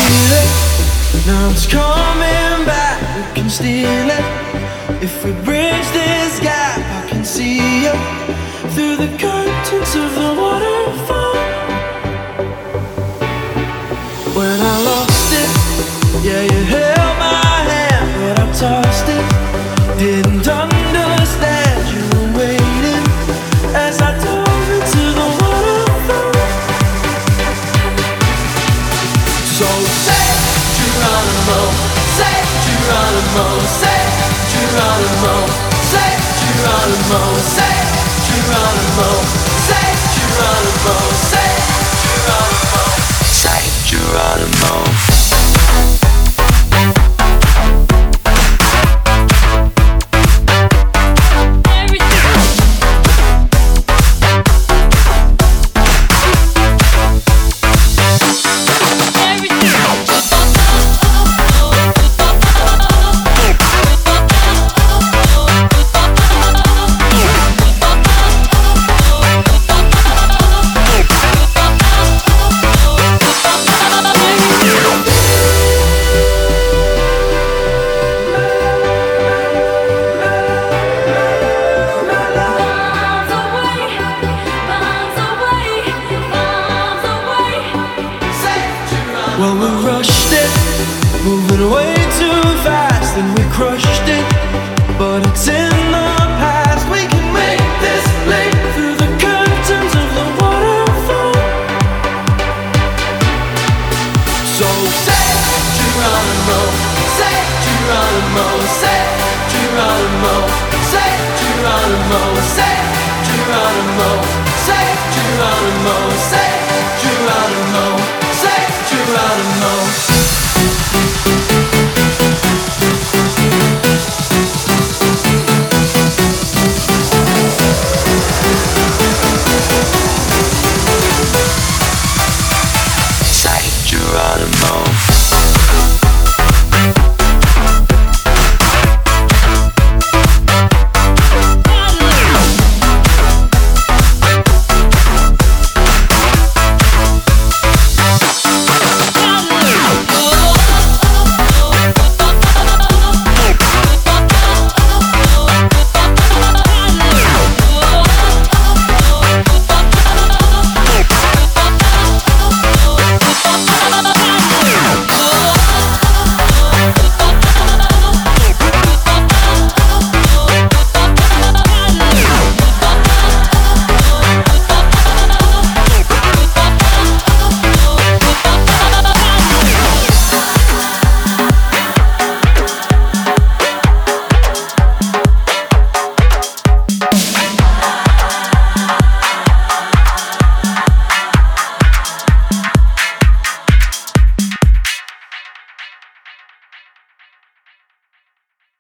feel it, now it's coming back. We can steal it if we bridge this gap. I can see you through the curtains of the waterfall. When I lost it, yeah, you held my hand, but I tossed it. Didn't understand you were waiting as I dove into the waterfall. So say Geronimo, say Geronimo, say Geronimo, say Geronimo, say Geronimo, say Geronimo, say Geronimo, say Geronimo. Well, we rushed it, moving way too fast, and we crushed it, but it's in the past. We can make this leap through the curtains of the waterfall. So say Geronimo, say Geronimo, say Geronimo, say Geronimo, say Geronimo, say Geronimo, say Geronimo, say Geronimo.